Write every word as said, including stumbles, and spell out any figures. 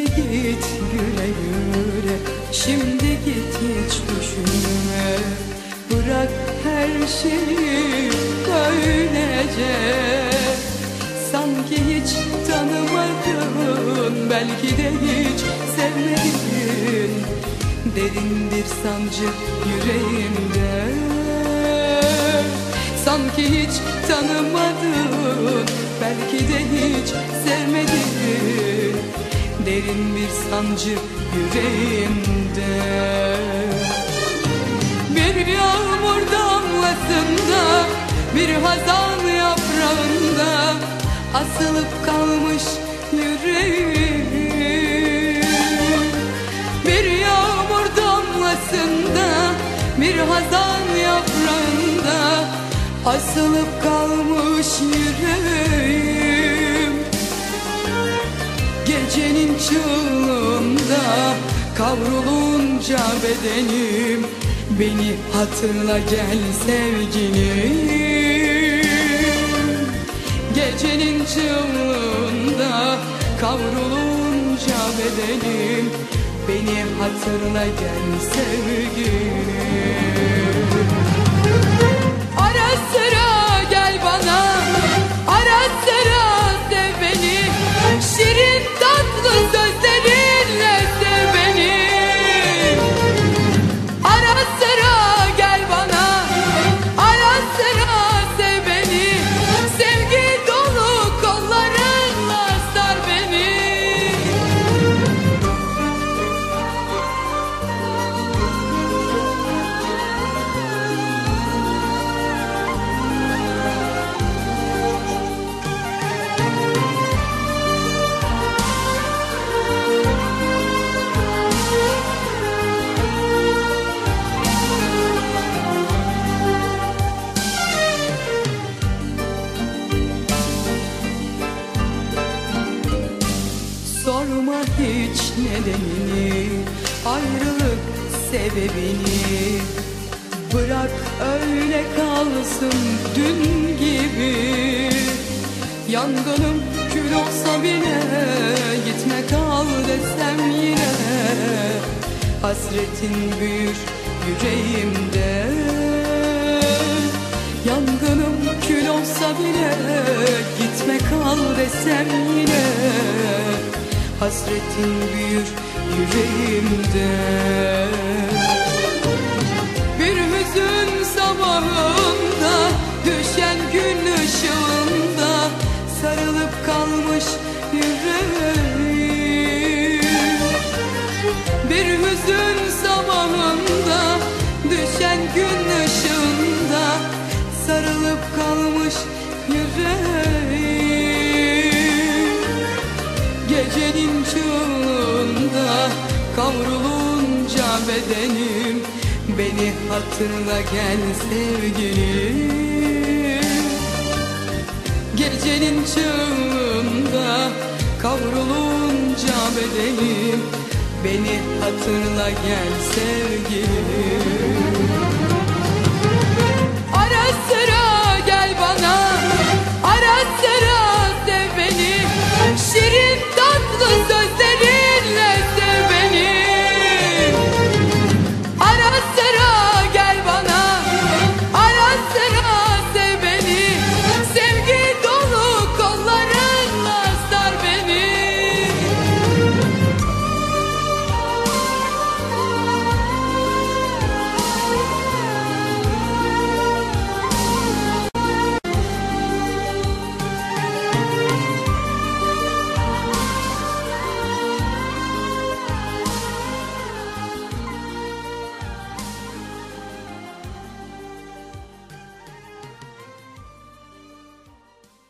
git güle güle, şimdi git hiç düşünme. Bırak her şeyi böylece, sanki hiç tanımadın, belki de hiç sevmedin. Derin bir sancı yüreğimde, sanki hiç tanımadın, belki de hiç sevmedin. Derin bir sancı yüreğimde. Bir yağmur damlasında, bir hazan yaprağında asılıp kalmış yüreğim. Bir yağmur damlasında, bir hazan yaprağında asılıp kalmış yüreğim. Gecenin çığlığında kavrulunca bedenim, beni hatırla gel sevgilim. Gecenin çığlığında kavrulunca bedenim, beni hatırla gel sevgilim. Ara sıra gel bana, ara sıra sev beni, şirin tatlı sözlerinle sev beni. Ara sıra gel bana, ara sıra sev beni, sevgi dolu kollarınla sar beni. Sorma hiç nedenini, ayrılık sebebini. Bırak öyle kalsın dün gibi. Yangınım kül olsa bile, gitme kal desem yine. Hasretin büyür yüreğimde. Yangınım kül olsa bile, gitme kal desem yine. Hasretin büyür yüreğimde. Bir hüzün sabahında, düşen gün ışığında sarılıp kalmış yüreğim. Bir hüzün sabahında, düşen gün ışığında sarılıp kalmış yüreğim. Gecenin çığlığında kavrulunca bedenim, beni hatırla gel sevgilim. Gecenin çığlığında kavrulunca bedenim, beni hatırla gel sevgilim.